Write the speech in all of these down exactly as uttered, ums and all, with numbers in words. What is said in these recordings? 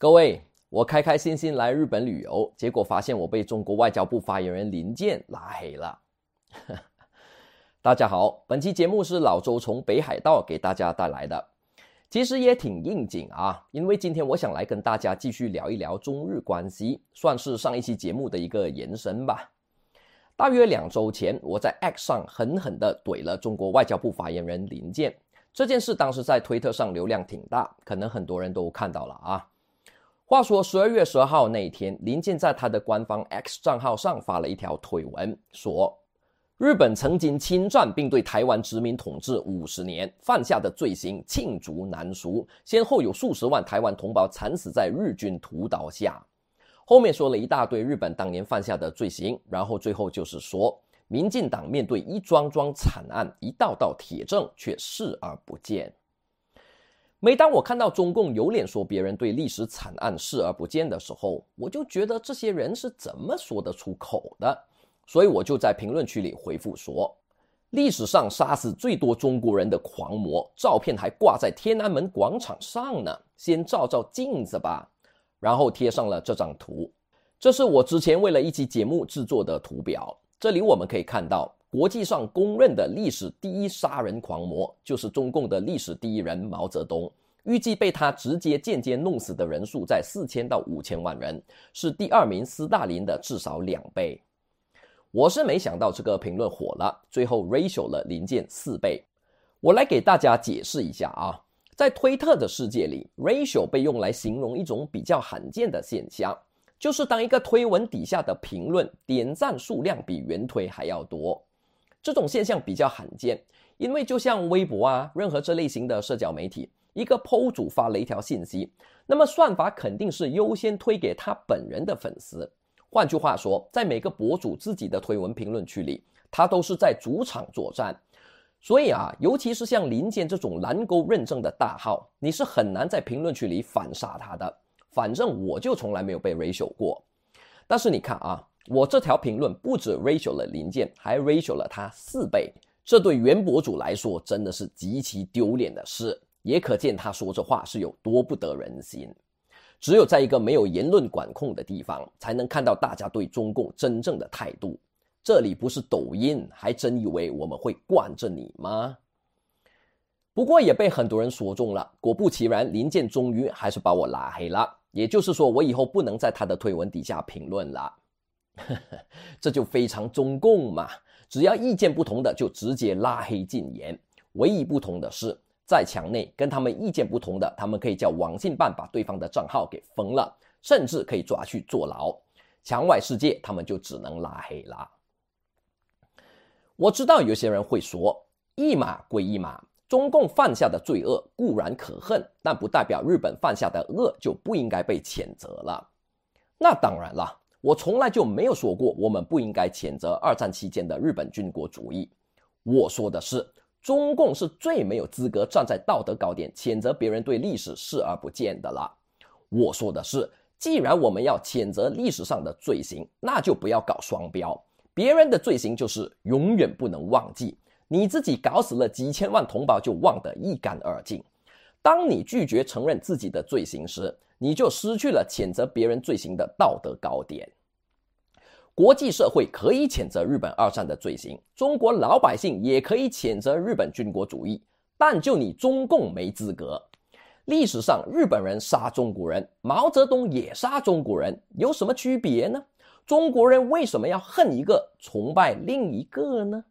各位，我开开心心来日本旅游，结果发现我被中国外交部发言人林健拉黑了。大家好，本期节目是老周从北海道给大家带来的。其实也挺应景啊，因为今天我想来跟大家继续聊一聊中日关系，算是上一期节目的一个延伸吧。大约两周前，我在 X 上狠狠地怼了中国外交部发言人林健。这件事当时在推特上流量挺大，可能很多人都看到了啊。话说十二月十二号那一天，林健在他的官方 X 账号上发了一条推文，说日本曾经侵占并对台湾殖民统治五十年，犯下的罪行罄竹难书，先后有数十万台湾同胞惨死在日军屠刀下。后面说了一大堆日本当年犯下的罪行，然后最后就是说民进党面对一桩桩惨案，一道道铁证却视而不见。每当我看到中共有脸说别人对历史惨案视而不见的时候，我就觉得这些人是怎么说得出口的。所以我就在评论区里回复说，历史上杀死最多中国人的狂魔，照片还挂在天安门广场上呢，先照照镜子吧。然后贴上了这张图，这是我之前为了一期节目制作的图表。这里我们可以看到，国际上公认的历史第一杀人狂魔就是中共的历史第一人毛泽东，预计被他直接间接弄死的人数在四千到五千万人，是第二名斯大林的至少两倍。我是没想到这个评论火了，最后 ratio 了林健四倍。我来给大家解释一下啊，在推特的世界里 ratio 被用来形容一种比较罕见的现象，就是当一个推文底下的评论点赞数量比原推还要多。这种现象比较罕见，因为就像微博啊，任何这类型的社交媒体，一个 P O 主发了一条信息，那么算法肯定是优先推给他本人的粉丝。换句话说，在每个博主自己的推文评论区里，他都是在主场作战。所以啊，尤其是像林健这种蓝勾认证的大号，你是很难在评论区里反杀他的。反正我就从来没有被 ratio 过。但是你看啊，我这条评论不止 ratio 了林健，还 ratio 了他四倍。这对原博主来说真的是极其丢脸的事，也可见他说这话是有多不得人心。只有在一个没有言论管控的地方，才能看到大家对中共真正的态度。这里不是抖音，还真以为我们会惯着你吗？不过也被很多人说中了，果不其然，林健终于还是把我拉黑了。也就是说，我以后不能在他的推文底下评论了。这就非常中共嘛，只要意见不同的就直接拉黑禁言。唯一不同的是，在墙内跟他们意见不同的，他们可以叫网信办把对方的账号给封了，甚至可以抓去坐牢。墙外世界他们就只能拉黑了。我知道有些人会说，一码归一码，中共犯下的罪恶固然可恨，但不代表日本犯下的恶就不应该被谴责了。那当然了，我从来就没有说过我们不应该谴责二战期间的日本军国主义。我说的是，中共是最没有资格站在道德高点谴责别人对历史视而不见的了。我说的是，既然我们要谴责历史上的罪行，那就不要搞双标。别人的罪行就是永远不能忘记，你自己搞死了几千万同胞就忘得一干二净。当你拒绝承认自己的罪行时，你就失去了谴责别人罪行的道德高点。国际社会可以谴责日本二战的罪行，中国老百姓也可以谴责日本军国主义，但就你中共没资格。历史上日本人杀中国人，毛泽东也杀中国人，有什么区别呢？中国人为什么要恨一个崇拜另一个呢？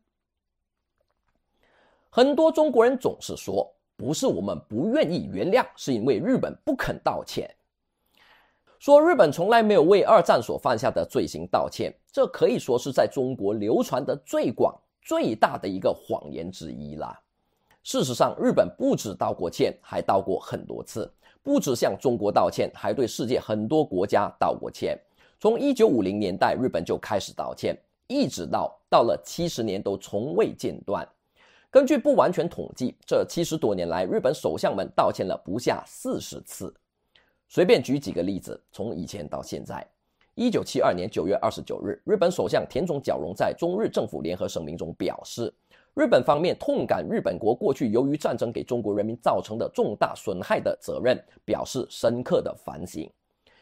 很多中国人总是说，不是我们不愿意原谅，是因为日本不肯道歉。说日本从来没有为二战所犯下的罪行道歉，这可以说是在中国流传的最广最大的一个谎言之一啦。事实上，日本不止道过歉，还道过很多次，不止向中国道歉，还对世界很多国家道过歉。从一九五零年代日本就开始道歉，一直到到了七十年都从未间断。根据不完全统计，这七十多年来日本首相们道歉了不下四十次。随便举几个例子，从以前到现在。一九七二年九月二十九日，日本首相田中角荣在中日政府联合声明中表示，日本方面痛感日本国过去由于战争给中国人民造成的重大损害的责任，表示深刻的反省。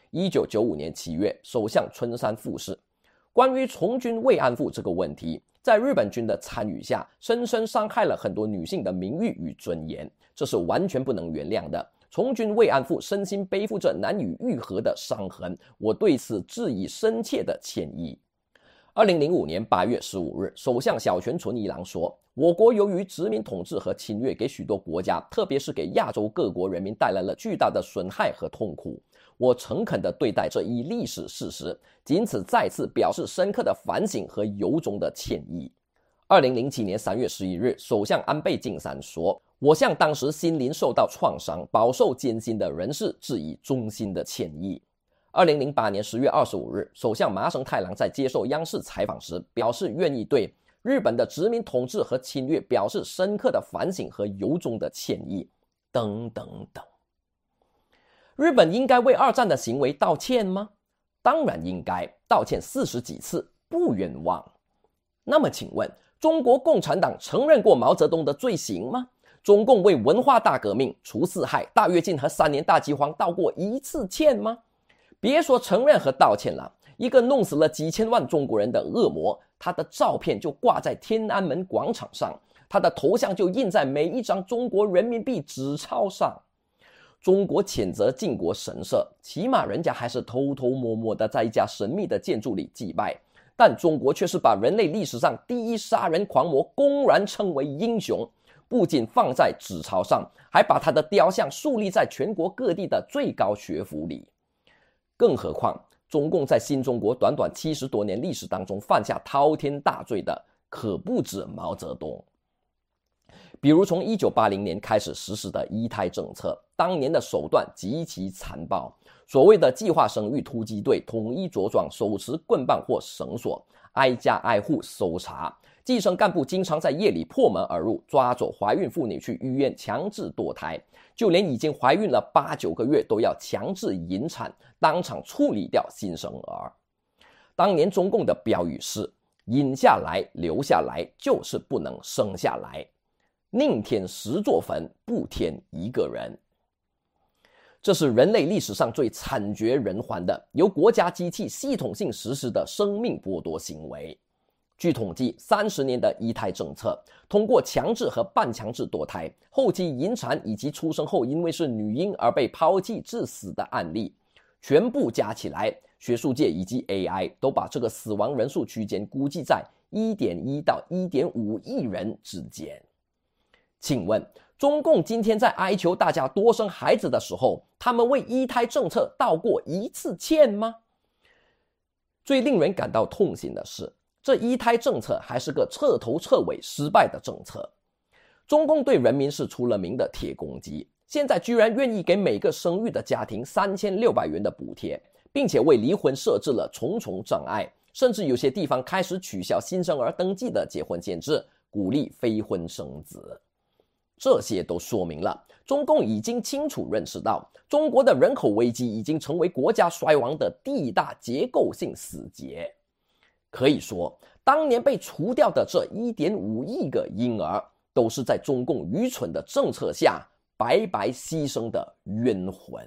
一九九五年七月，首相春山富士关于从军慰安妇这个问题，在日本军的参与下，深深伤害了很多女性的名誉与尊严，这是完全不能原谅的。从军慰安妇身心背负着难以愈合的伤痕，我对此致以深切的歉意。二零零五年八月十五日，首相小泉纯一郎说，我国由于殖民统治和侵略，给许多国家，特别是给亚洲各国人民带来了巨大的损害和痛苦。我诚恳地对待这一历史事实，仅此再次表示深刻的反省和由衷的歉意。二零零七年三月十一日，首相安倍晋三说，我向当时心灵受到创伤、饱受艰辛的人士致以衷心的歉意。二零零八年十月二十五日，首相麻生太郎在接受央视采访时表示，愿意对日本的殖民统治和侵略表示深刻的反省和由衷的歉意，等等等。日本应该为二战的行为道歉吗？当然应该，道歉四十几次，不冤枉。那么请问，中国共产党承认过毛泽东的罪行吗？中共为文化大革命、除四害、大跃进和三年大饥荒道过一次歉吗？别说承认和道歉了，一个弄死了几千万中国人的恶魔，他的照片就挂在天安门广场上，他的头像就印在每一张中国人民币纸钞上。中国谴责靖国神社，起码人家还是偷偷摸摸的在一家神秘的建筑里祭拜，但中国却是把人类历史上第一杀人狂魔公然称为英雄，不仅放在纸钞上，还把他的雕像树立在全国各地的最高学府里。更何况，中共在新中国短短七十多年历史当中犯下滔天大罪的，可不止毛泽东。比如从一九八零年开始实施的一胎政策，当年的手段极其残暴，所谓的计划生育突击队统一着装，手持棍棒或绳索，挨家挨户搜查，基层干部经常在夜里破门而入，抓走怀孕妇女去医院强制堕胎，就连已经怀孕了八九个月都要强制引产，当场处理掉新生儿。当年中共的标语是引下来留下来，就是不能生下来，宁添十座坟，不添一个人。这是人类历史上最惨绝人寰的由国家机器系统性实施的生命剥夺行为。据统计，三十年的一胎政策，通过强制和半强制堕胎、后期引产以及出生后因为是女婴而被抛弃致死的案例，全部加起来，学术界以及 A I 都把这个死亡人数区间估计在 一点一 到 一点五亿人之间。请问，中共今天在哀求大家多生孩子的时候，他们为一胎政策道过一次歉吗？最令人感到痛心的是，这一胎政策还是个彻头彻尾失败的政策。中共对人民是出了名的铁公鸡，现在居然愿意给每个生育的家庭三千六百元的补贴，并且为离婚设置了重重障碍，甚至有些地方开始取消新生儿登记的结婚限制，鼓励非婚生子。这些都说明了，中共已经清楚认识到，中国的人口危机已经成为国家衰亡的第一大结构性死结。可以说，当年被除掉的这 一点五亿个婴儿，都是在中共愚蠢的政策下白白牺牲的冤魂。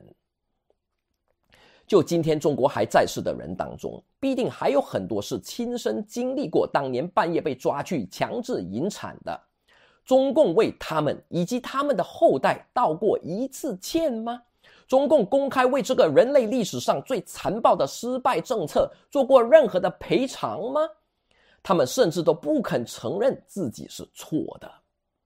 就今天中国还在世的人当中，必定还有很多是亲身经历过当年半夜被抓去强制引产的。中共为他们以及他们的后代道过一次歉吗？中共公开为这个人类历史上最残暴的失败政策做过任何的赔偿吗？他们甚至都不肯承认自己是错的。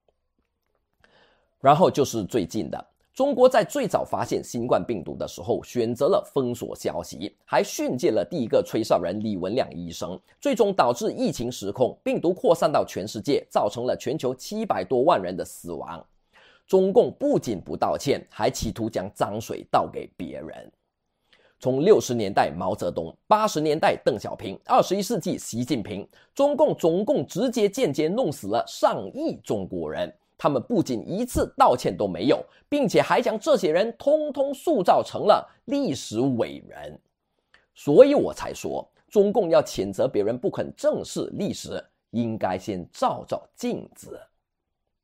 然后就是最近的，中国在最早发现新冠病毒的时候选择了封锁消息，还训诫了第一个吹哨人李文亮医生，最终导致疫情失控，病毒扩散到全世界，造成了全球七百多万人的死亡。中共不仅不道歉，还企图将脏水倒给别人。从六十年代毛泽东，八十年代邓小平，二十一世纪习近平，中共总共直接间接弄死了上亿中国人。他们不仅一次道歉都没有，并且还将这些人通通塑造成了历史伟人。所以我才说，中共要谴责别人不肯正视历史，应该先照照镜子。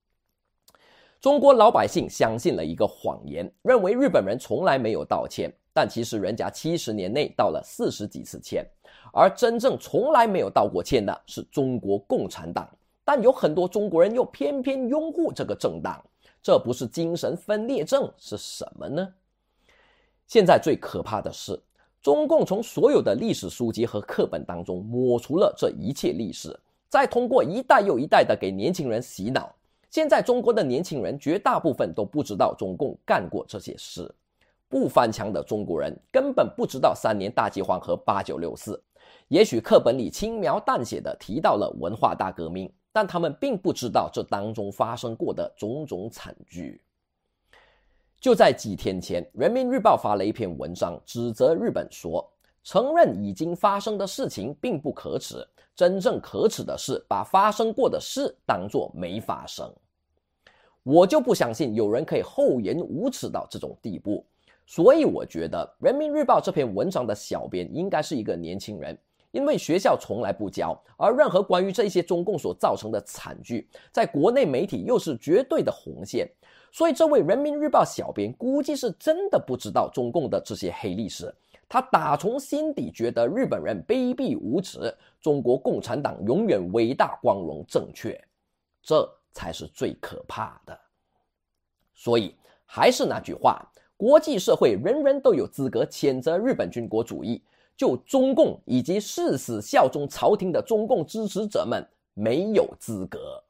中国老百姓相信了一个谎言，认为日本人从来没有道歉， 但其实人家七十年内道了四十几次歉，而真正从来没有道过歉的是中国共产党。但有很多中国人又偏偏拥护这个政党，这不是精神分裂症是什么呢？现在最可怕的是，中共从所有的历史书籍和课本当中抹除了这一切历史，再通过一代又一代的给年轻人洗脑。现在中国的年轻人绝大部分都不知道中共干过这些事，不翻墙的中国人根本不知道三年大饥荒和八九六四。也许课本里轻描淡写的提到了文化大革命，但他们并不知道这当中发生过的种种惨剧。就在几天前，人民日报发了一篇文章，指责日本说，承认已经发生的事情并不可耻，真正可耻的是把发生过的事当作没发生。我就不相信有人可以厚颜无耻到这种地步，所以我觉得人民日报这篇文章的小编应该是一个年轻人，因为学校从来不教，而任何关于这些中共所造成的惨剧，在国内媒体又是绝对的红线，所以这位人民日报小编估计是真的不知道中共的这些黑历史，他打从心底觉得日本人卑鄙无耻，中国共产党永远伟大光荣正确，这才是最可怕的。所以还是那句话，国际社会人人都有资格谴责日本军国主义，就中共以及誓死效忠朝廷的中共支持者们没有资格。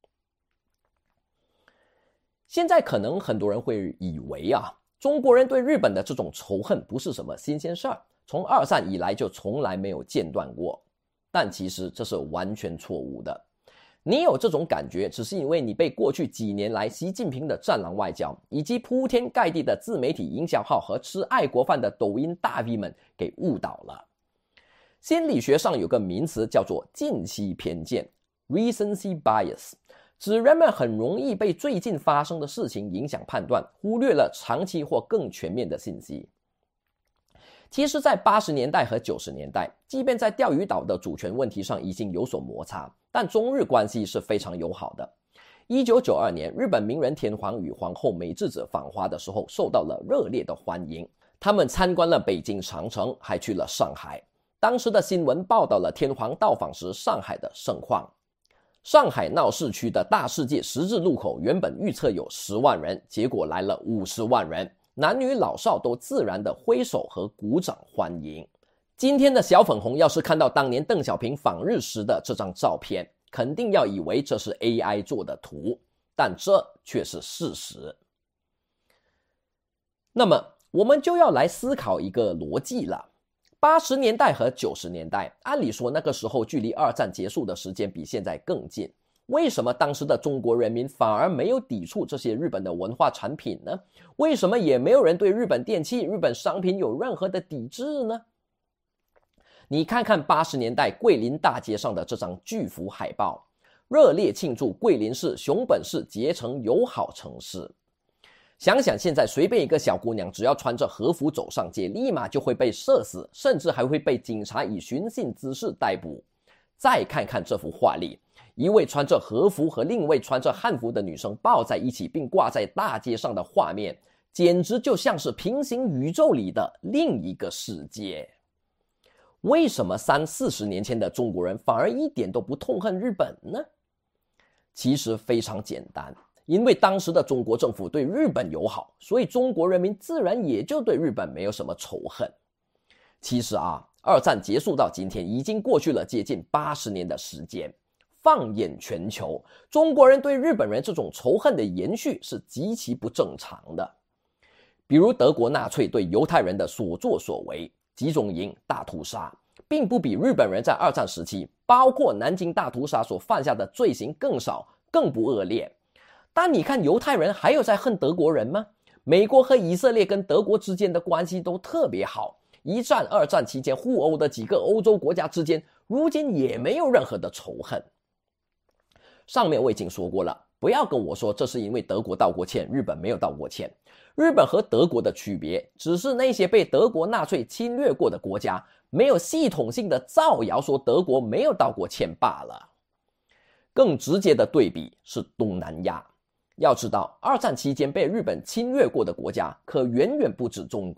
现在可能很多人会以为啊，中国人对日本的这种仇恨不是什么新鲜事儿，从二战以来就从来没有间断过，但其实这是完全错误的。你有这种感觉，只是因为你被过去几年来习近平的战狼外交，以及铺天盖地的自媒体营销号和吃爱国饭的抖音大 V 们给误导了。心理学上有个名词叫做近期偏见 recency bias， 指人们很容易被最近发生的事情影响判断，忽略了长期或更全面的信息。其实在八十年代和九十年代，即便在钓鱼岛的主权问题上已经有所摩擦，但中日关系是非常友好的。一九九二年，日本名人天皇与皇后美智子访华的时候受到了热烈的欢迎，他们参观了北京长城，还去了上海。当时的新闻报道了天皇到访时上海的盛况。上海闹市区的大世界十字路口原本预测有十万人，结果来了五十万人，男女老少都自然的挥手和鼓掌欢迎。今天的小粉红要是看到当年邓小平访日时的这张照片，肯定要以为这是 A I 做的图，但这却是事实。那么我们就要来思考一个逻辑了。八十年代和九十年代，按理说那个时候距离二战结束的时间比现在更近，为什么当时的中国人民反而没有抵触这些日本的文化产品呢？为什么也没有人对日本电器、日本商品有任何的抵制呢？你看看八十年代桂林大街上的这张巨幅海报，热烈庆祝桂林市熊本市结成友好城市。想想现在随便一个小姑娘只要穿着和服走上街，立马就会被射死，甚至还会被警察以寻衅滋事逮捕。再看看这幅画里，一位穿着和服和另一位穿着汉服的女生抱在一起并挂在大街上的画面，简直就像是平行宇宙里的另一个世界。为什么三四十年前的中国人反而一点都不痛恨日本呢？其实非常简单，因为当时的中国政府对日本友好，所以中国人民自然也就对日本没有什么仇恨。其实啊，二战结束到今天已经过去了接近八十年的时间，放眼全球，中国人对日本人这种仇恨的延续是极其不正常的。比如德国纳粹对犹太人的所作所为，集中营大屠杀，并不比日本人在二战时期包括南京大屠杀所犯下的罪行更少更不恶劣。但你看犹太人还有在恨德国人吗？美国和以色列跟德国之间的关系都特别好，一战二战期间互殴的几个欧洲国家之间如今也没有任何的仇恨。上面我已经说过了，不要跟我说这是因为德国道过歉，日本没有道过歉。日本和德国的区别只是那些被德国纳粹侵略过的国家没有系统性的造谣说德国没有道过歉罢了。更直接的对比是东南亚，要知道二战期间被日本侵略过的国家可远远不止中国，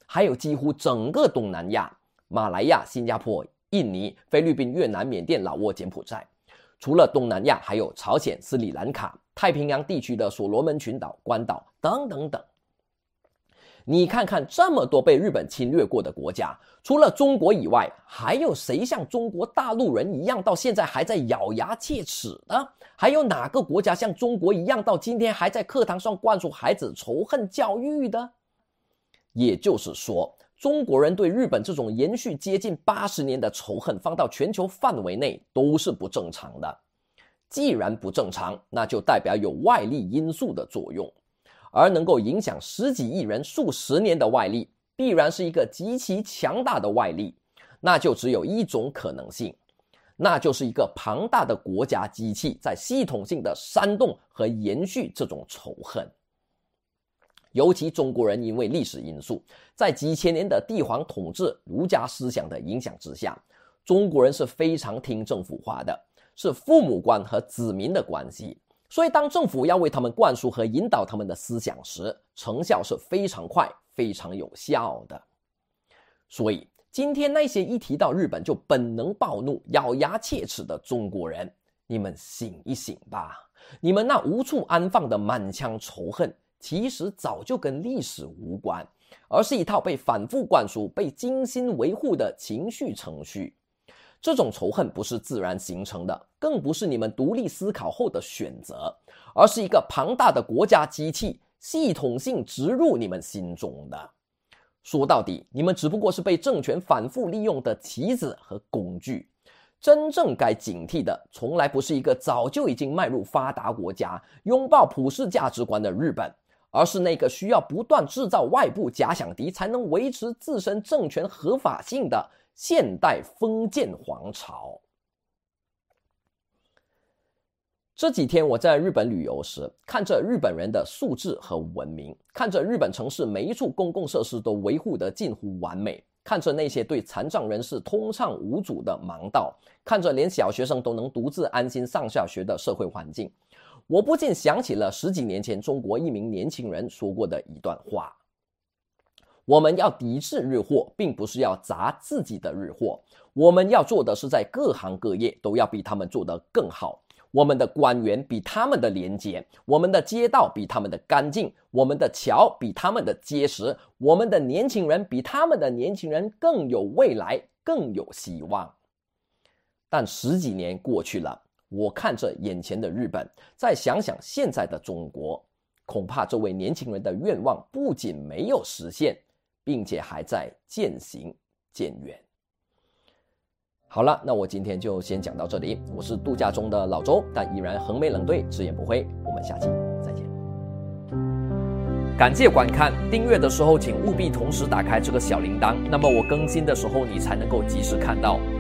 还有几乎整个东南亚，马来亚、新加坡、印尼、菲律宾、越南、缅甸、老挝、柬埔寨。除了东南亚，还有朝鲜、斯里兰卡、太平洋地区的所罗门群岛、关岛等等等。你看看这么多被日本侵略过的国家，除了中国以外，还有谁像中国大陆人一样到现在还在咬牙切齿的？还有哪个国家像中国一样到今天还在课堂上灌输孩子仇恨教育的？也就是说，中国人对日本这种延续接近八十年的仇恨放到全球范围内都是不正常的。既然不正常，那就代表有外力因素的作用。而能够影响十几亿人数十年的外力，必然是一个极其强大的外力，那就只有一种可能性，那就是一个庞大的国家机器在系统性的煽动和延续这种仇恨。尤其中国人因为历史因素，在几千年的帝皇统治、儒家思想的影响之下，中国人是非常听政府话的，是父母官和子民的关系。所以当政府要为他们灌输和引导他们的思想时，成效是非常快、非常有效的。所以今天那些一提到日本就本能暴怒、咬牙切齿的中国人，你们醒一醒吧！你们那无处安放的满腔仇恨，其实早就跟历史无关，而是一套被反复灌输、被精心维护的情绪程序。这种仇恨不是自然形成的，更不是你们独立思考后的选择，而是一个庞大的国家机器系统性植入你们心中的。说到底，你们只不过是被政权反复利用的棋子和工具。真正该警惕的，从来不是一个早就已经迈入发达国家、拥抱普世价值观的日本，而是那个需要不断制造外部假想敌才能维持自身政权合法性的现代封建皇朝。这几天我在日本旅游时，看着日本人的素质和文明，看着日本城市每一处公共设施都维护得近乎完美，看着那些对残障人士通畅无阻的盲道，看着连小学生都能独自安心上下学的社会环境，我不禁想起了十几年前中国一名年轻人说过的一段话：我们要抵制日货，并不是要砸自己的日货，我们要做的是在各行各业都要比他们做得更好。我们的官员比他们的廉洁，我们的街道比他们的干净，我们的桥比他们的结实，我们的年轻人比他们的年轻人更有未来，更有希望。但十几年过去了，我看着眼前的日本，再想想现在的中国，恐怕这位年轻人的愿望不仅没有实现，并且还在渐行渐远。好了，那我今天就先讲到这里。我是度假中的老周，但依然横眉冷对，直言不讳。我们下期再见。感谢观看，订阅的时候请务必同时打开这个小铃铛，那么我更新的时候你才能够及时看到。